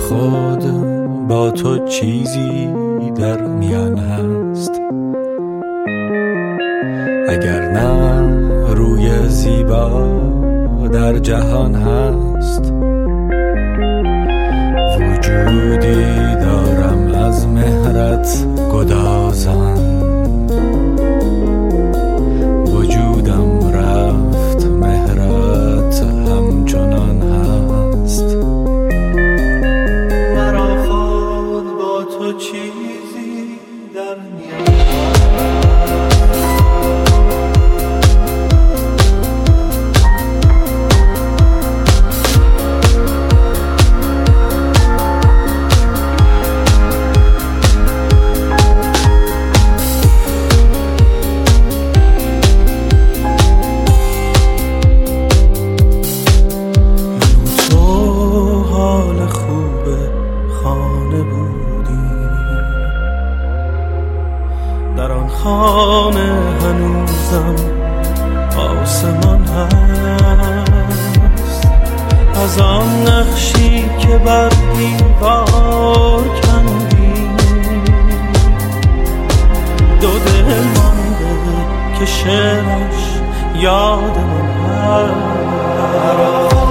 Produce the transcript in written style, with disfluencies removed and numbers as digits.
خود با تو چیزی در میان هست، اگر نه روی زیبا در جهان هست. وجودی دارم از مهرت گدازان، وجودم رفت مهرت همچنان هست. مرا خود با تو چیزی در میان در آن خانه هنوزم آسمان هست، از آن نقشی که بر دیوار کندی دو دل مانده که شعرش یاد من هست.